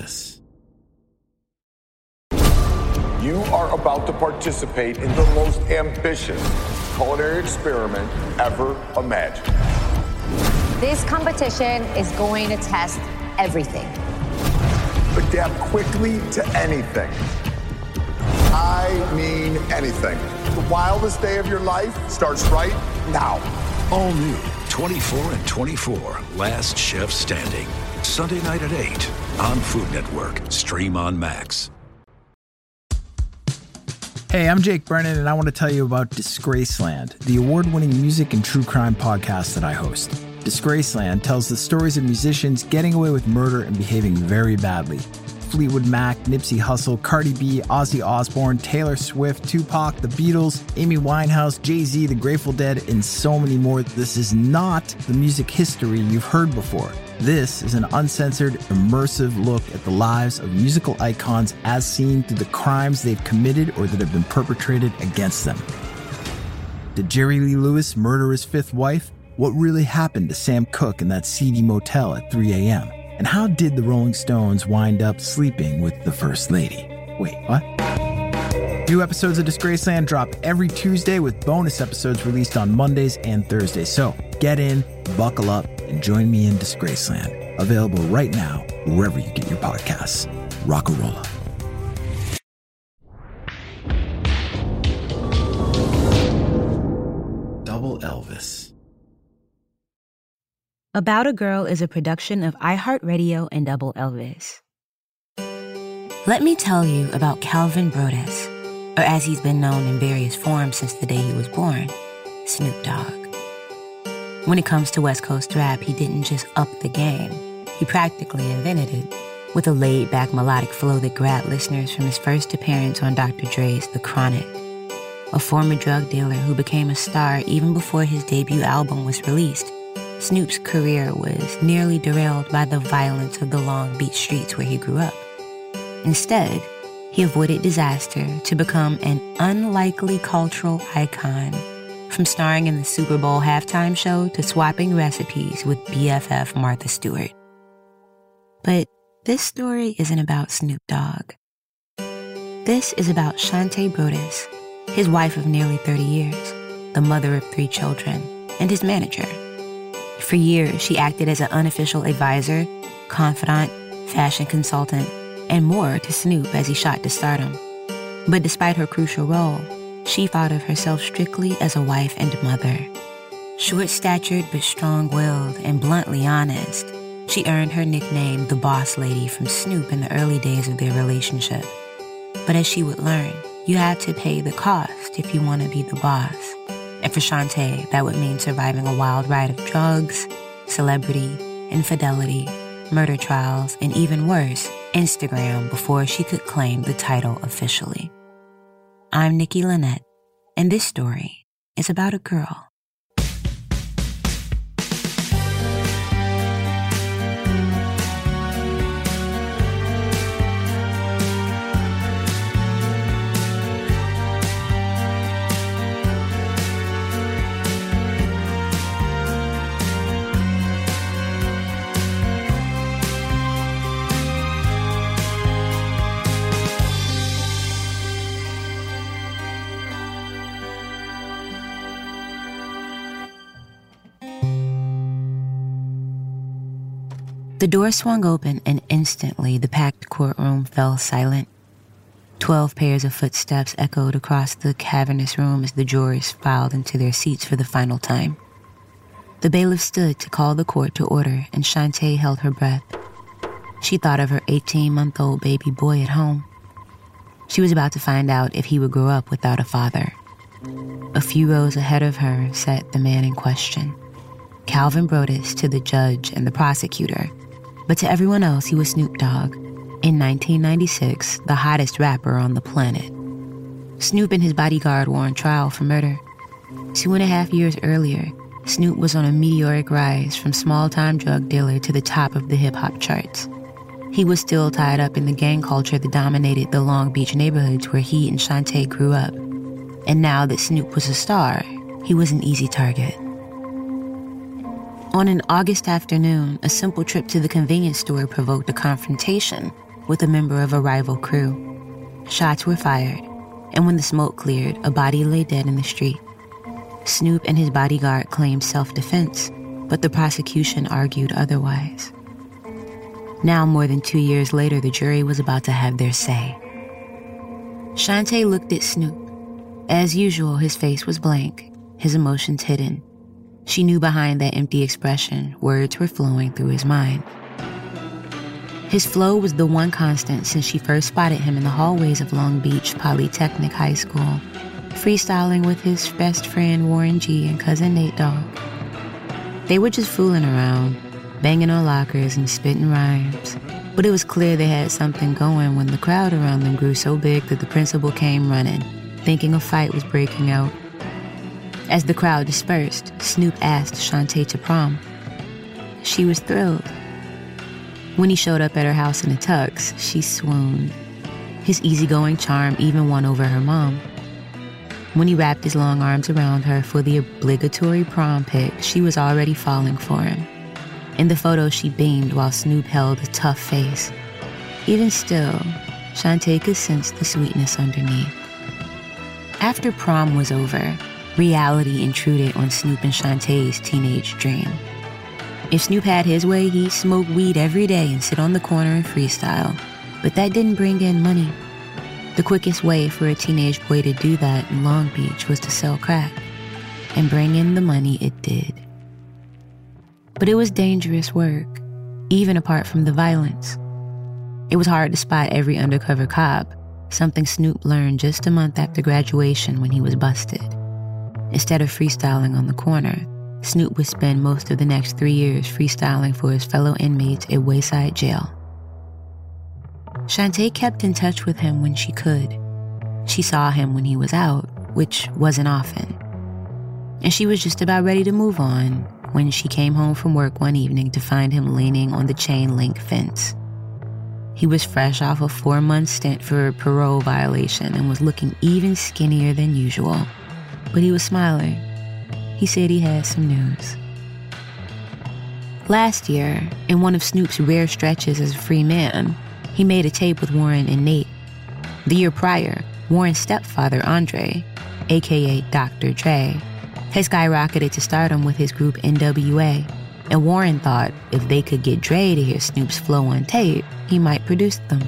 Elvis. You are about to participate in the most ambitious culinary experiment ever imagined. This competition is going to test everything. Adapt quickly to anything. I mean anything. The wildest day of your life starts right now. All new 24 and 24, Last Chef Standing. Sunday night at 8 on Food Network. Stream on Max. Hey, I'm Jake Brennan, and I want to tell you about Disgraceland, the award-winning music and true crime podcast that I host. Disgraceland tells the stories of musicians getting away with murder and behaving very badly. Fleetwood Mac, Nipsey Hussle, Cardi B, Ozzy Osbourne, Taylor Swift, Tupac, The Beatles, Amy Winehouse, Jay-Z, The Grateful Dead, and so many more. This is not the music history you've heard before. This is an uncensored, immersive look at the lives of musical icons as seen through the crimes they've committed or that have been perpetrated against them. Did Jerry Lee Lewis murder his fifth wife? What really happened to Sam Cooke in that seedy motel at 3 a.m.? And how did the Rolling Stones wind up sleeping with the First Lady? Wait, what? New episodes of Disgraceland drop every Tuesday with bonus episodes released on Mondays and Thursdays. So get in, buckle up, and join me in Disgraceland. Available right now, wherever you get your podcasts. Rock-a-rolla. Double Elvis. About a Girl is a production of iHeartRadio and Double Elvis. Let me tell you about Calvin Broadus, or as he's been known in various forms since the day he was born, Snoop Dogg. When it comes to West Coast rap, he didn't just up the game. He practically invented it, with a laid-back melodic flow that grabbed listeners from his first appearance on Dr. Dre's The Chronic. A former drug dealer who became a star even before his debut album was released, Snoop's career was nearly derailed by the violence of the Long Beach streets where he grew up. Instead, he avoided disaster to become an unlikely cultural icon, from starring in the Super Bowl halftime show to swapping recipes with BFF Martha Stewart. But this story isn't about Snoop Dogg. This is about Shante Broadus, his wife of nearly 30 years, the mother of 3 children, and his manager. For years, she acted as an unofficial advisor, confidant, fashion consultant, and more to Snoop as he shot to stardom. But despite her crucial role, she thought of herself strictly as a wife and mother. Short-statured but strong-willed and bluntly honest, she earned her nickname the Boss Lady from Snoop in the early days of their relationship. But as she would learn, you have to pay the cost if you want to be the boss. And for Shante, that would mean surviving a wild ride of drugs, celebrity, infidelity, murder trials, and even worse, Instagram before she could claim the title officially. I'm Nikki Lynette, and this story is about a girl. The door swung open, and instantly the packed courtroom fell silent. 12 pairs of footsteps echoed across the cavernous room as the jurors filed into their seats for the final time. The bailiff stood to call the court to order, and Shante held her breath. She thought of her 18-month-old baby boy at home. She was about to find out if he would grow up without a father. A few rows ahead of her sat the man in question, Calvin Broadus to the judge and the prosecutor. But to everyone else, he was Snoop Dogg. In 1996, the hottest rapper on the planet. Snoop and his bodyguard were on trial for murder. 2.5 years earlier, Snoop was on a meteoric rise from small-time drug dealer to the top of the hip-hop charts. He was still tied up in the gang culture that dominated the Long Beach neighborhoods where he and Shante grew up. And now that Snoop was a star, he was an easy target. On an August afternoon, a simple trip to the convenience store provoked a confrontation with a member of a rival crew. Shots were fired, and when the smoke cleared, a body lay dead in the street. Snoop and his bodyguard claimed self-defense, but the prosecution argued otherwise. Now, more than 2 years later, the jury was about to have their say. Shantae looked at Snoop. As usual, his face was blank, his emotions hidden. She knew behind that empty expression, words were flowing through his mind. His flow was the one constant since she first spotted him in the hallways of Long Beach Polytechnic High School, freestyling with his best friend Warren G and cousin Nate Dogg. They were just fooling around, banging on lockers and spitting rhymes. But it was clear they had something going when the crowd around them grew so big that the principal came running, thinking a fight was breaking out. As the crowd dispersed, Snoop asked Shantae to prom. She was thrilled. When he showed up at her house in a tux, she swooned. His easygoing charm even won over her mom. When he wrapped his long arms around her for the obligatory prom pic, she was already falling for him. In the photo, she beamed while Snoop held a tough face. Even still, Shantae could sense the sweetness underneath. After prom was over, reality intruded on Snoop and Shantae's teenage dream. If Snoop had his way, he'd smoke weed every day and sit on the corner and freestyle. But that didn't bring in money. The quickest way for a teenage boy to do that in Long Beach was to sell crack. And bring in the money it did. But it was dangerous work, even apart from the violence. It was hard to spot every undercover cop, something Snoop learned just a month after graduation when he was busted. Instead of freestyling on the corner, Snoop would spend most of the next 3 years freestyling for his fellow inmates at Wayside Jail. Shantae kept in touch with him when she could. She saw him when he was out, which wasn't often. And she was just about ready to move on when she came home from work one evening to find him leaning on the chain link fence. He was fresh off a 4-month stint for a parole violation and was looking even skinnier than usual. But he was smiling. He said he had some news. Last year, in one of Snoop's rare stretches as a free man, he made a tape with Warren and Nate. The year prior, Warren's stepfather, Andre, aka Dr. Dre, had skyrocketed to stardom with his group NWA, and Warren thought if they could get Dre to hear Snoop's flow on tape, he might produce them.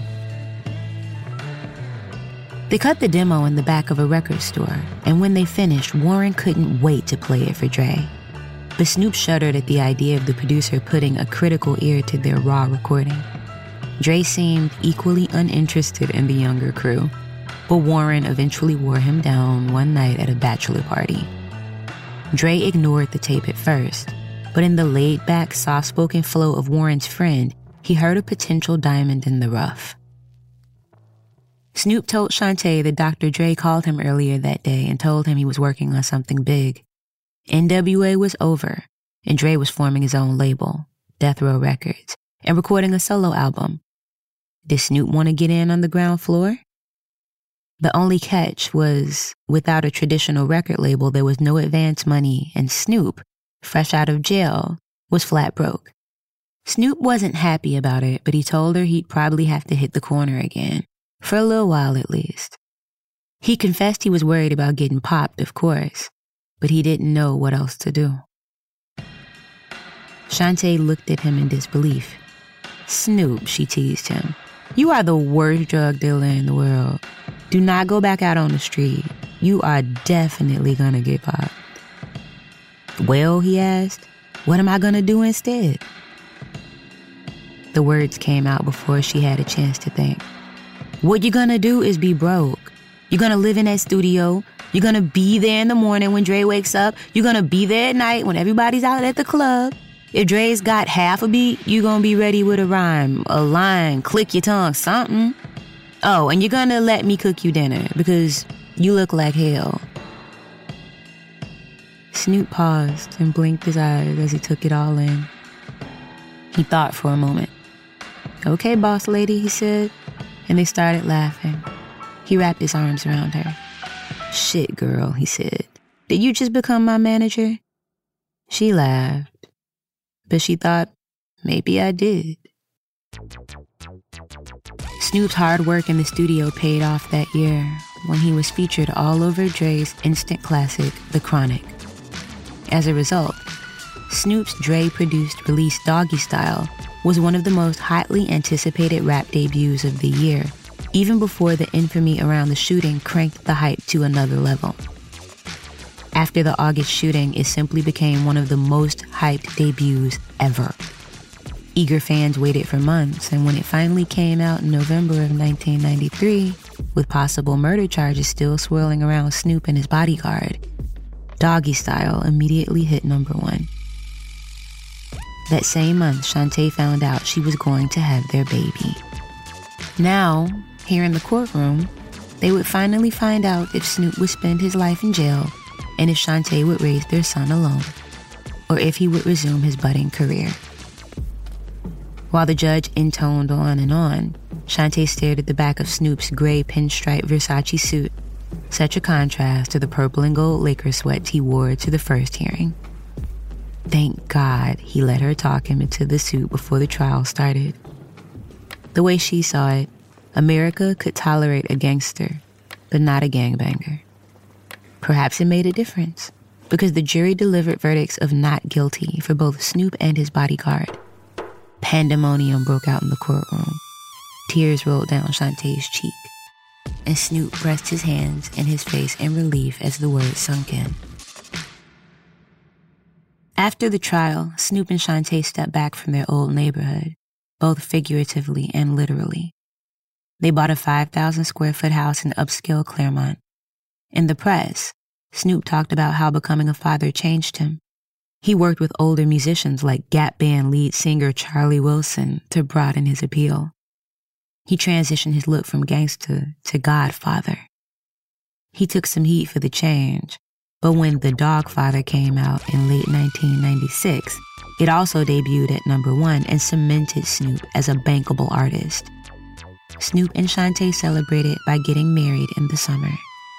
They cut the demo in the back of a record store, and when they finished, Warren couldn't wait to play it for Dre. But Snoop shuddered at the idea of the producer putting a critical ear to their raw recording. Dre seemed equally uninterested in the younger crew, but Warren eventually wore him down one night at a bachelor party. Dre ignored the tape at first, but in the laid-back, soft-spoken flow of Warren's friend, he heard a potential diamond in the rough. Snoop told Shantae that Dr. Dre called him earlier that day and told him he was working on something big. NWA was over, and Dre was forming his own label, Death Row Records, and recording a solo album. Did Snoop want to get in on the ground floor? The only catch was, without a traditional record label, there was no advance money, and Snoop, fresh out of jail, was flat broke. Snoop wasn't happy about it, but he told her he'd probably have to hit the corner again, for a little while at least. He confessed he was worried about getting popped, of course, but he didn't know what else to do. Shantae looked at him in disbelief. "Snoop," she teased him, "you are the worst drug dealer in the world. Do not go back out on the street. You are definitely gonna get popped." "Well," he asked, "what am I gonna do instead?" The words came out before she had a chance to think. "What you're gonna do is be broke. You're gonna live in that studio. You're gonna be there in the morning when Dre wakes up. You're gonna be there at night when everybody's out at the club. If Dre's got half a beat, you're gonna be ready with a rhyme, a line, click your tongue, something. Oh, and you're gonna let me cook you dinner because you look like hell." Snoop paused and blinked his eyes as he took it all in. He thought for a moment. "Okay, boss lady," he said, and they started laughing. He wrapped his arms around her. "Shit, girl," he said. "Did you just become my manager?" She laughed, but she thought, maybe I did. Snoop's hard work in the studio paid off that year when he was featured all over Dre's instant classic, The Chronic. As a result, Snoop's Dre-produced release Doggy Style was one of the most hotly anticipated rap debuts of the year, even before the infamy around the shooting cranked the hype to another level. After the August shooting, it simply became one of the most hyped debuts ever. Eager fans waited for months, and when it finally came out in November of 1993, with possible murder charges still swirling around Snoop and his bodyguard, Doggy Style immediately hit number 1. That same month, Shantae found out she was going to have their baby. Now, here in the courtroom, they would finally find out if Snoop would spend his life in jail and if Shantae would raise their son alone, or if he would resume his budding career. While the judge intoned on, Shantae stared at the back of Snoop's gray pinstripe Versace suit, such a contrast to the purple and gold Lakers sweats he wore to the first hearing. Thank God he let her talk him into the suit before the trial started. The way she saw it, America could tolerate a gangster, but not a gangbanger. Perhaps it made a difference, because the jury delivered verdicts of not guilty for both Snoop and his bodyguard. Pandemonium broke out in the courtroom. Tears rolled down Shantae's cheek, and Snoop pressed his hands in his face in relief as the words sunk in. After the trial, Snoop and Shantae stepped back from their old neighborhood, both figuratively and literally. They bought a 5,000 square foot house in upscale Claremont. In the press, Snoop talked about how becoming a father changed him. He worked with older musicians like Gap Band lead singer Charlie Wilson to broaden his appeal. He transitioned his look from gangster to Godfather. He took some heat for the change, but when The Dogfather came out in late 1996, it also debuted at number 1 and cemented Snoop as a bankable artist. Snoop and Shantae celebrated by getting married in the summer.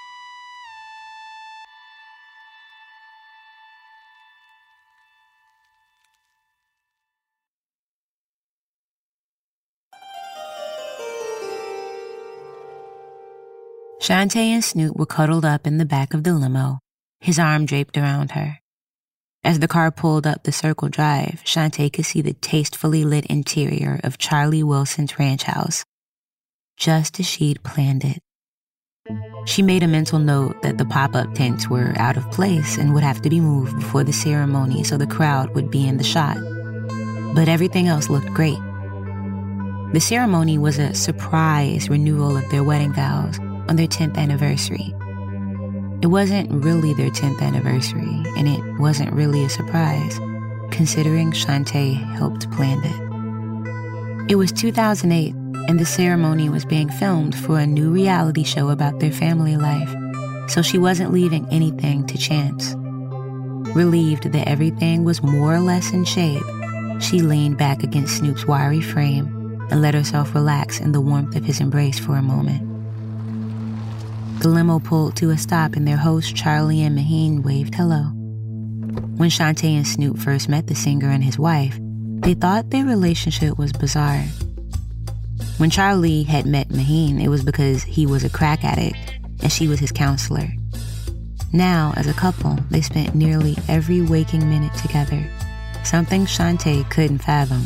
Shantae and Snoop were cuddled up in the back of the limo, his arm draped around her. As the car pulled up the Circle Drive, Shantae could see the tastefully lit interior of Charlie Wilson's ranch house, just as she'd planned it. She made a mental note that the pop-up tents were out of place and would have to be moved before the ceremony so the crowd would be in the shot. But everything else looked great. The ceremony was a surprise renewal of their wedding vows on their 10th anniversary. It wasn't really their 10th anniversary, and it wasn't really a surprise, considering Shantae helped plan it. It was 2008, and the ceremony was being filmed for a new reality show about their family life, so she wasn't leaving anything to chance. Relieved that everything was more or less in shape, she leaned back against Snoop's wiry frame and let herself relax in the warmth of his embrace for a moment. The limo pulled to a stop and their hosts Charlie and Maheen waved hello. When Shantae and Snoop first met the singer and his wife, they thought their relationship was bizarre. When Charlie had met Maheen, it was because he was a crack addict and she was his counselor. Now, as a couple, they spent nearly every waking minute together, something Shantae couldn't fathom.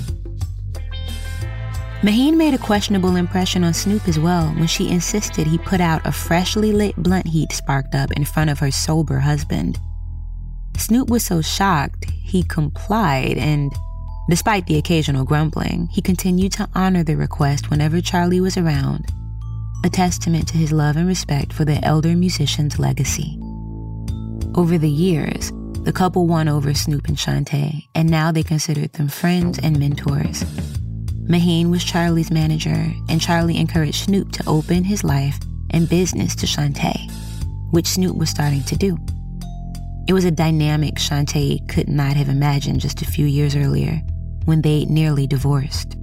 Maheen made a questionable impression on Snoop as well when she insisted he put out a freshly lit blunt he'd sparked up in front of her sober husband. Snoop was so shocked, he complied, and despite the occasional grumbling, he continued to honor the request whenever Charlie was around, a testament to his love and respect for the elder musician's legacy. Over the years, the couple won over Snoop and Shantae, and now they considered them friends and mentors. Maheen was Charlie's manager, and Charlie encouraged Snoop to open his life and business to Shantae, which Snoop was starting to do. It was a dynamic Shantae could not have imagined just a few years earlier, when they nearly divorced.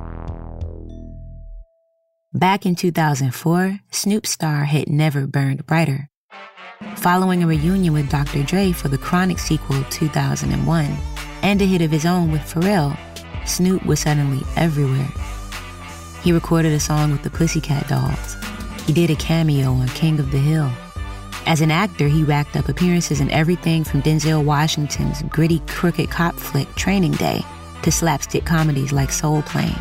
Back in 2004, Snoop's star had never burned brighter. Following a reunion with Dr. Dre for the Chronic sequel 2001, and a hit of his own with Pharrell, Snoop was suddenly everywhere. He recorded a song with the Pussycat Dolls. He did a cameo on King of the Hill. As an actor, he racked up appearances in everything from Denzel Washington's gritty, crooked cop flick Training Day to slapstick comedies like Soul Plane.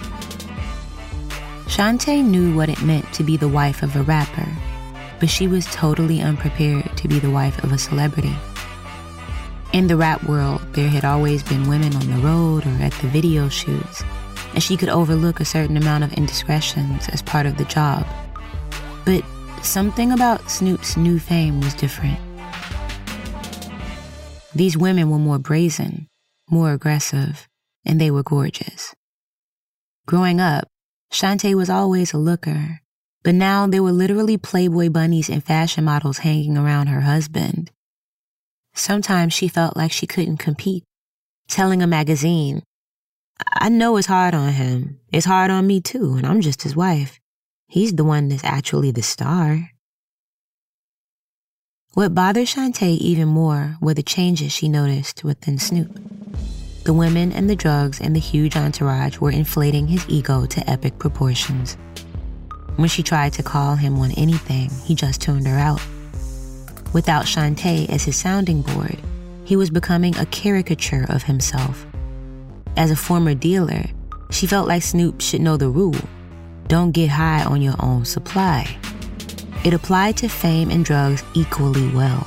Shantae knew what it meant to be the wife of a rapper, but she was totally unprepared to be the wife of a celebrity. In the rap world, there had always been women on the road or at the video shoots, and she could overlook a certain amount of indiscretions as part of the job. But something about Snoop's new fame was different. These women were more brazen, more aggressive, and they were gorgeous. Growing up, Shantae was always a looker, but now there were literally Playboy bunnies and fashion models hanging around her husband. Sometimes she felt like she couldn't compete, telling a magazine, "I know it's hard on him. It's hard on me too, and I'm just his wife. He's the one that's actually the star." What bothered Shantae even more were the changes she noticed within Snoop. The women and the drugs and the huge entourage were inflating his ego to epic proportions. When she tried to call him on anything, he just tuned her out. Without Shantae as his sounding board, he was becoming a caricature of himself. As a former dealer, she felt like Snoop should know the rule: don't get high on your own supply. It applied to fame and drugs equally well.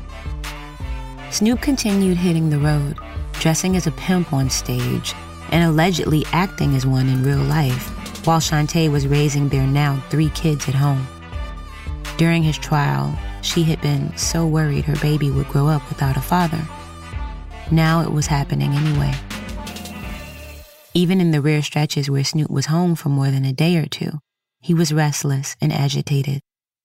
Snoop continued hitting the road, dressing as a pimp on stage and allegedly acting as one in real life, while Shantae was raising their now 3 kids at home. During his trial, she had been so worried her baby would grow up without a father. Now it was happening anyway. Even in the rare stretches where Snoop was home for more than a day or two, he was restless and agitated.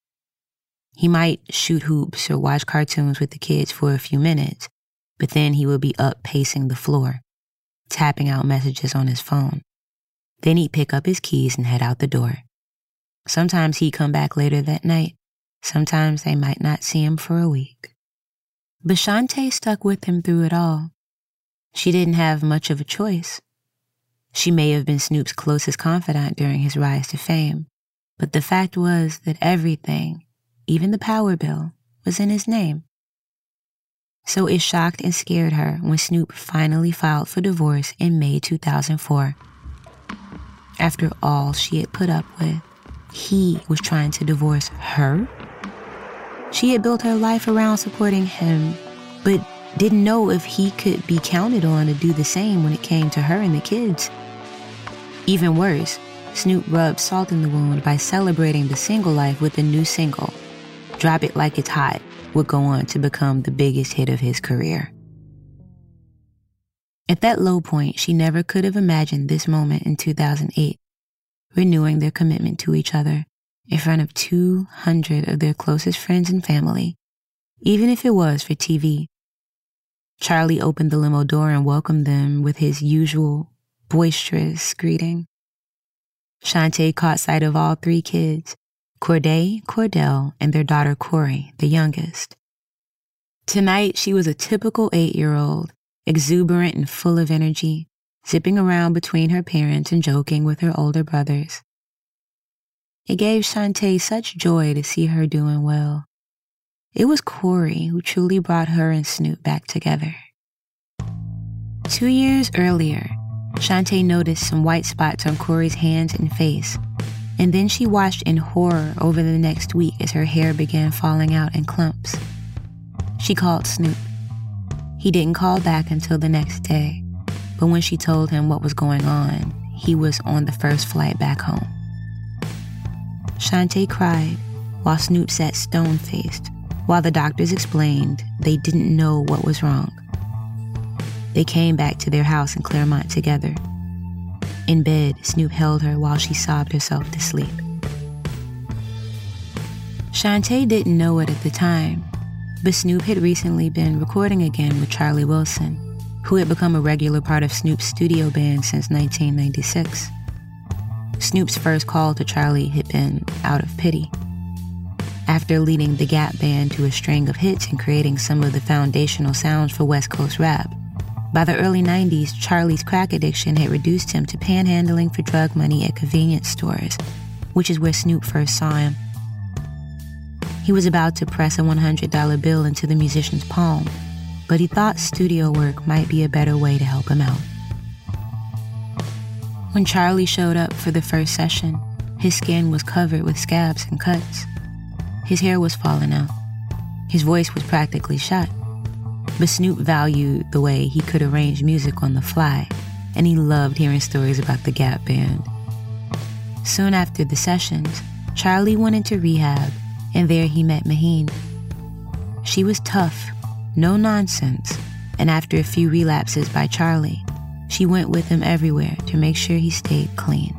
He might shoot hoops or watch cartoons with the kids for a few minutes, but then he would be up pacing the floor, tapping out messages on his phone. Then he'd pick up his keys and head out the door. Sometimes he'd come back later that night. Sometimes they might not see him for a week. But Shantae stuck with him through it all. She didn't have much of a choice. She may have been Snoop's closest confidant during his rise to fame, but the fact was that everything, even the power bill, was in his name. So it shocked and scared her when Snoop finally filed for divorce in May 2004. After all she had put up with, he was trying to divorce her? She had built her life around supporting him, but didn't know if he could be counted on to do the same when it came to her and the kids. Even worse, Snoop rubbed salt in the wound by celebrating the single life with a new single. Drop It Like It's Hot would go on to become the biggest hit of his career. At that low point, she never could have imagined this moment in 2008, renewing their commitment to each other in front of 200 of their closest friends and family, even if it was for TV. Charlie opened the limo door and welcomed them with his usual boisterous greeting. Shantae caught sight of all 3 kids, Corday, Cordell, and their daughter Corey, the youngest. Tonight, she was a typical 8-year-old, exuberant and full of energy, zipping around between her parents and joking with her older brothers. It gave Shantae such joy to see her doing well. It was Corey who truly brought her and Snoop back together. 2 years earlier, Shantae noticed some white spots on Corey's hands and face, and then she watched in horror over the next week as her hair began falling out in clumps. She called Snoop. He didn't call back until the next day, but when she told him what was going on, he was on the first flight back home. Shantae cried while Snoop sat stone-faced, while the doctors explained they didn't know what was wrong. They came back to their house in Claremont together. In bed, Snoop held her while she sobbed herself to sleep. Shantae didn't know it at the time, but Snoop had recently been recording again with Charlie Wilson, who had become a regular part of Snoop's studio band since 1996. Snoop's first call to Charlie had been out of pity. After leading the Gap Band to a string of hits and creating some of the foundational sounds for West Coast rap, By the early 90s, Charlie's crack addiction had reduced him to panhandling for drug money at convenience stores, which is where Snoop first saw him. He was about to press a $100 bill into the musician's palm, but he thought studio work might be a better way to help him out. When Charlie showed up for the first session, his skin was covered with scabs and cuts. His hair was falling out. His voice was practically shot. But Snoop valued the way he could arrange music on the fly, and he loved hearing stories about the Gap Band. Soon after the sessions, Charlie went into rehab, and there he met Maheen. She was tough, no nonsense, and after a few relapses by Charlie, she went with him everywhere to make sure he stayed clean.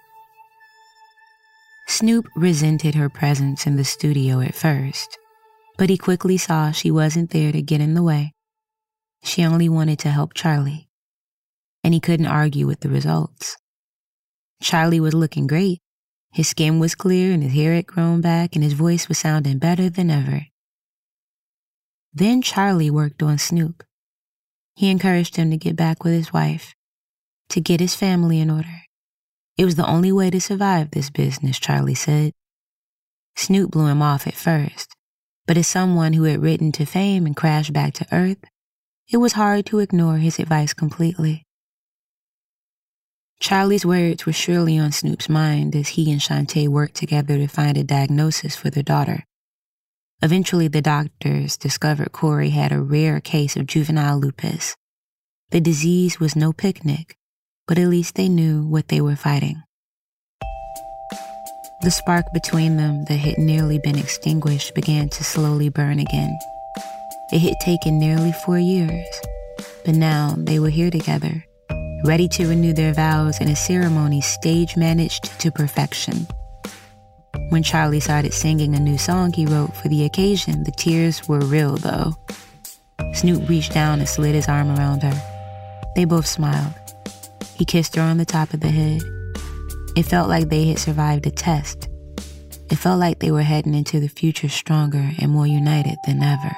Snoop resented her presence in the studio at first, but he quickly saw she wasn't there to get in the way. She only wanted to help Charlie, and he couldn't argue with the results. Charlie was looking great. His skin was clear and his hair had grown back and his voice was sounding better than ever. Then Charlie worked on Snoop. He encouraged him to get back with his wife, to get his family in order. It was the only way to survive this business, Charlie said. Snoop blew him off at first, but as someone who had risen to fame and crashed back to earth, it was hard to ignore his advice completely. Charlie's words were surely on Snoop's mind as he and Shantae worked together to find a diagnosis for their daughter. Eventually, the doctors discovered Corey had a rare case of juvenile lupus. The disease was no picnic, but at least they knew what they were fighting. The spark between them that had nearly been extinguished began to slowly burn again. It had taken nearly 4 years, but now they were here together, ready to renew their vows in a ceremony stage-managed to perfection. When Charlie started singing a new song he wrote for the occasion, the tears were real, though. Snoop reached down and slid his arm around her. They both smiled. He kissed her on the top of the head. It felt like they had survived a test. It felt like they were heading into the future stronger and more united than ever.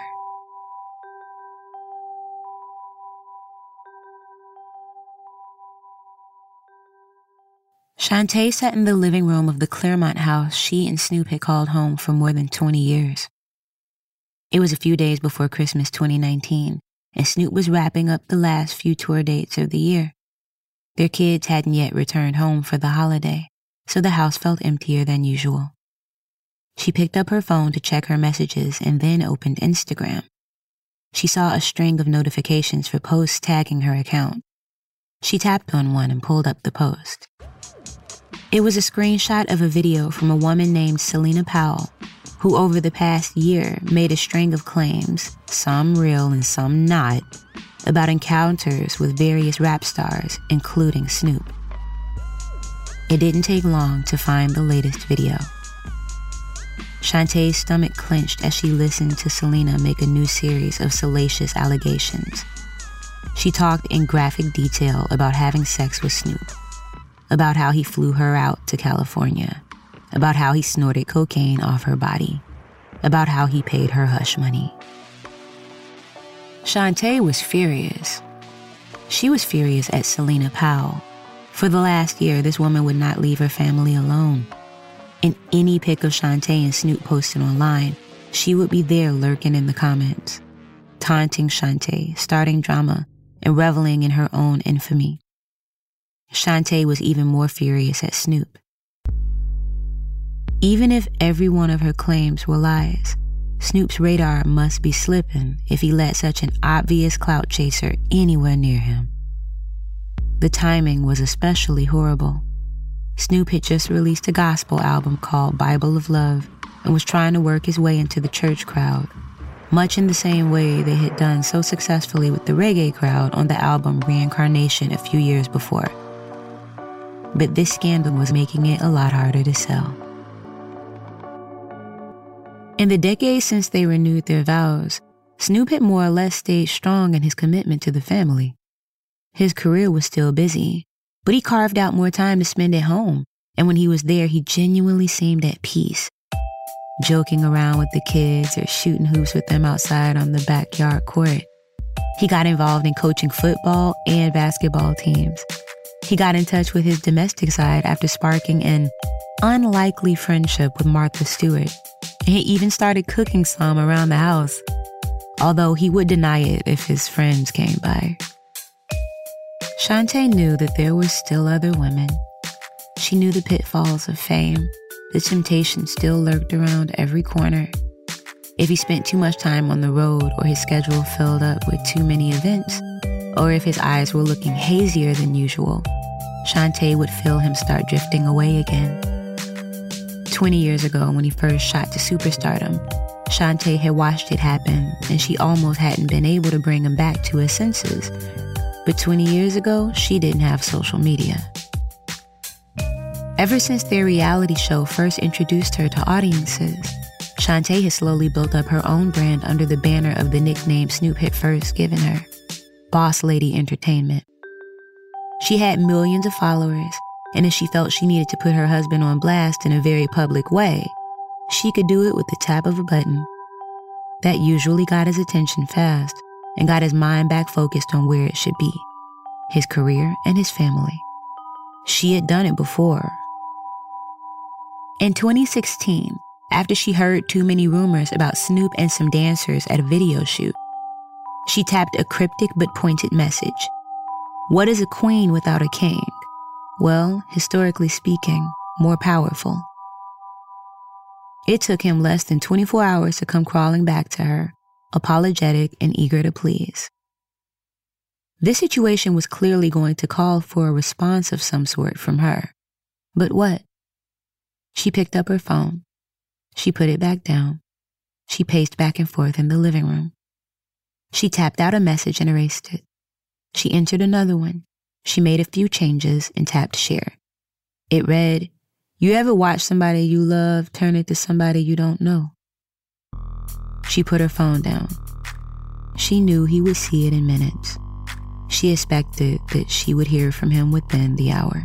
Shantae sat in the living room of the Claremont house she and Snoop had called home for more than 20 years. It was a few days before Christmas 2019, and Snoop was wrapping up the last few tour dates of the year. Their kids hadn't yet returned home for the holiday, so the house felt emptier than usual. She picked up her phone to check her messages and then opened Instagram. She saw a string of notifications for posts tagging her account. She tapped on one and pulled up the post. It was a screenshot of a video from a woman named Selena Powell, who over the past year made a string of claims, some real and some not, about encounters with various rap stars, including Snoop. It didn't take long to find the latest video. Shantae's stomach clenched as she listened to Selena make a new series of salacious allegations. She talked in graphic detail about having sex with Snoop, about how he flew her out to California, about how he snorted cocaine off her body, about how he paid her hush money. Shantae was furious. She was furious at Selena Powell. For the last year, this woman would not leave her family alone. In any pic of Shantae and Snoop posted online, she would be there lurking in the comments, taunting Shantae, starting drama, and reveling in her own infamy. Shantae was even more furious at Snoop. Even if every one of her claims were lies, Snoop's radar must be slipping if he let such an obvious clout chaser anywhere near him. The timing was especially horrible. Snoop had just released a gospel album called Bible of Love and was trying to work his way into the church crowd, much in the same way they had done so successfully with the reggae crowd on the album Reincarnation a few years before. But this scandal was making it a lot harder to sell. In the decades since they renewed their vows, Snoop had more or less stayed strong in his commitment to the family. His career was still busy, but he carved out more time to spend at home, and when he was there, he genuinely seemed at peace, joking around with the kids or shooting hoops with them outside on the backyard court. He got involved in coaching football and basketball teams. He got in touch with his domestic side after sparking an unlikely friendship with Martha Stewart. And he even started cooking some around the house, although he would deny it if his friends came by. Shantae knew that there were still other women. She knew the pitfalls of fame. The temptation still lurked around every corner. If he spent too much time on the road, or his schedule filled up with too many events, or if his eyes were looking hazier than usual, Shantae would feel him start drifting away again. 20 years ago, when he first shot to superstardom, Shantae had watched it happen, and she almost hadn't been able to bring him back to his senses. But 20 years ago, she didn't have social media. Ever since their reality show first introduced her to audiences, Shantae has slowly built up her own brand under the banner of the nickname Snoop had first given her, Boss Lady Entertainment. She had millions of followers, and if she felt she needed to put her husband on blast in a very public way, she could do it with the tap of a button. That usually got his attention fast and got his mind back focused on where it should be, his career and his family. She had done it before. In 2016, after she heard too many rumors about Snoop and some dancers at a video shoot, she tapped a cryptic but pointed message. What is a queen without a king? Well, historically speaking, more powerful. It took him less than 24 hours to come crawling back to her, apologetic and eager to please. This situation was clearly going to call for a response of some sort from her. But what? She picked up her phone. She put it back down. She paced back and forth in the living room. She tapped out a message and erased it. She entered another one. She made a few changes and tapped share. It read, "You ever watch somebody you love turn into somebody you don't know?" She put her phone down. She knew he would see it in minutes. She expected that she would hear from him within the hour.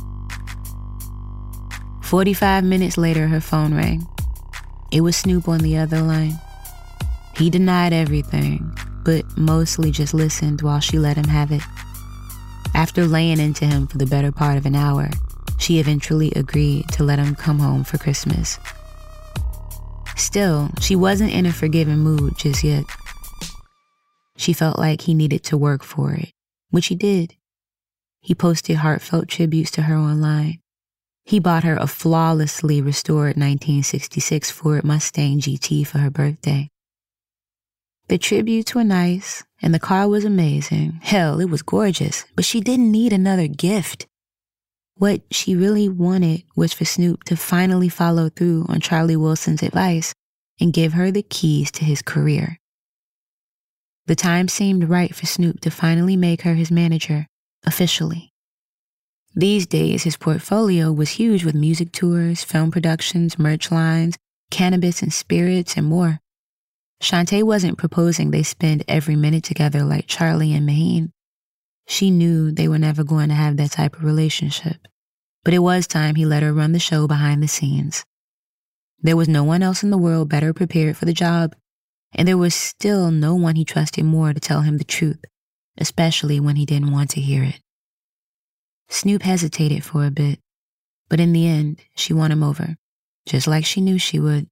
45 minutes later, her phone rang. It was Snoop on the other line. He denied everything, but mostly just listened while she let him have it. After laying into him for the better part of an hour, she eventually agreed to let him come home for Christmas. Still, she wasn't in a forgiving mood just yet. She felt like he needed to work for it, which he did. He posted heartfelt tributes to her online. He bought her a flawlessly restored 1966 Ford Mustang GT for her birthday. The tributes were nice, and the car was amazing. Hell, it was gorgeous, but she didn't need another gift. What she really wanted was for Snoop to finally follow through on Charlie Wilson's advice and give her the keys to his career. The time seemed right for Snoop to finally make her his manager, officially. These days, his portfolio was huge with music tours, film productions, merch lines, cannabis and spirits, and more. Shantae wasn't proposing they spend every minute together like Charlie and Maheen. She knew they were never going to have that type of relationship. But it was time he let her run the show behind the scenes. There was no one else in the world better prepared for the job, and there was still no one he trusted more to tell him the truth, especially when he didn't want to hear it. Snoop hesitated for a bit, but in the end, she won him over, just like she knew she would.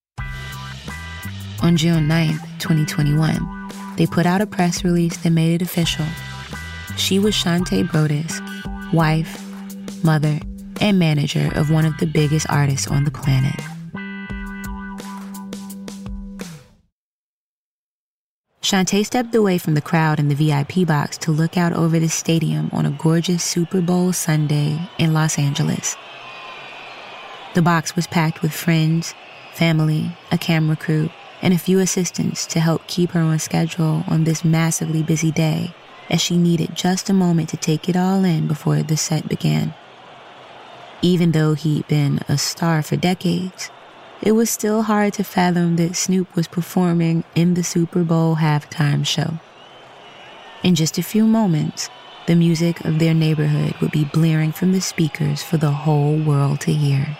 On June 9th, 2021, they put out a press release that made it official. She was Shantae Broaddus, wife, mother, and manager of one of the biggest artists on the planet. Shantae stepped away from the crowd in the VIP box to look out over the stadium on a gorgeous Super Bowl Sunday in Los Angeles. The box was packed with friends, family, a camera crew, and a few assistants to help keep her on schedule on this massively busy day, as she needed just a moment to take it all in before the set began. Even though he'd been a star for decades, it was still hard to fathom that Snoop was performing in the Super Bowl halftime show. In just a few moments, the music of their neighborhood would be blaring from the speakers for the whole world to hear.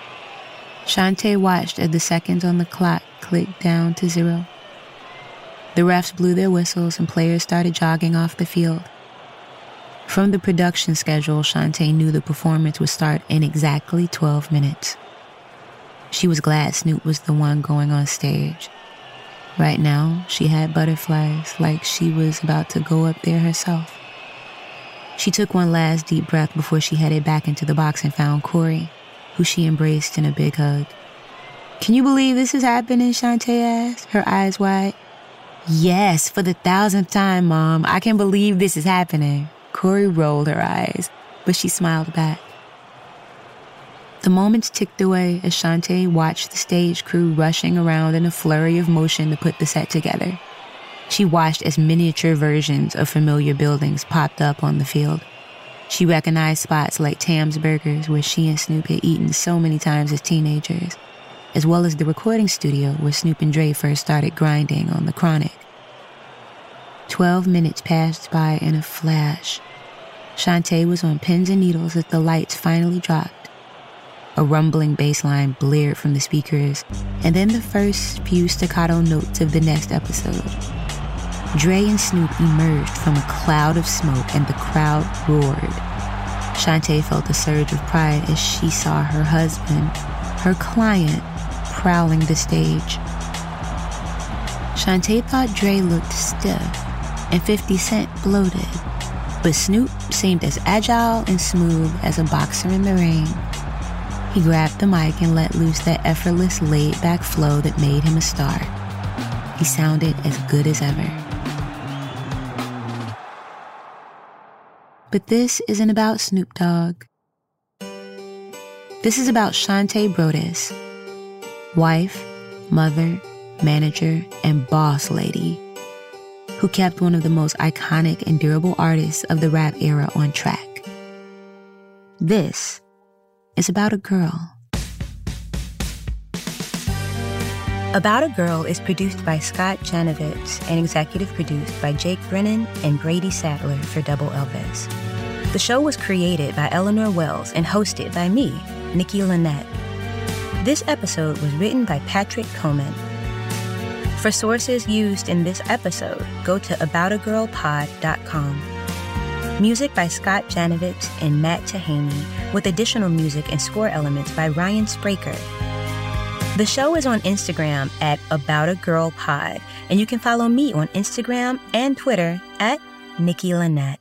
Shantae watched as the seconds on the clock clicked down to 0. The The refs blew their whistles and players started jogging off the field. From the production schedule, Shantae knew the performance would start in exactly 12 minutes. She was glad Snoop was the one going on stage. Right now, she had butterflies, like she was about to go up there herself. She took one last deep breath before she headed back into the box and found Corey, who she embraced in a big hug. "Can you believe this is happening?" Shantae asked, her eyes wide. "Yes, for the 1,000th time, Mom. I can't believe this is happening." Corey rolled her eyes, but she smiled back. The moments ticked away as Shantae watched the stage crew rushing around in a flurry of motion to put the set together. She watched as miniature versions of familiar buildings popped up on the field. She recognized spots like Tam's Burgers, where she and Snoop had eaten so many times as teenagers, as well as the recording studio where Snoop and Dre first started grinding on the Chronic. 12 minutes passed by in a flash. Shantae was on pins and needles as the lights finally dropped. A rumbling bass line blared from the speakers, and then the first few staccato notes of the next episode. Dre and Snoop emerged from a cloud of smoke, and the crowd roared. Shantae felt a surge of pride as she saw her husband, her client, prowling the stage. Shantae thought Dre looked stiff and 50 Cent bloated, but Snoop seemed as agile and smooth as a boxer in the ring. He grabbed the mic and let loose that effortless, laid-back flow that made him a star. He sounded as good as ever. But this isn't about Snoop Dogg. This is about Shantae Broaddus, wife, mother, manager, and boss lady, who kept one of the most iconic and durable artists of the rap era on track. This is about a girl. About a Girl is produced by Scott Janovitz and executive produced by Jake Brennan and Brady Sadler for Double Elvis. The show was created by Eleanor Wells and hosted by me, Nikki Lynette. This episode was written by Patrick Coman. For sources used in this episode, go to aboutagirlpod.com. Music by Scott Janovitz and Matt Tahaney, with additional music and score elements by Ryan Spraker. The show is on Instagram at aboutagirlpod, and you can follow me on Instagram and Twitter at Nikki Lynette.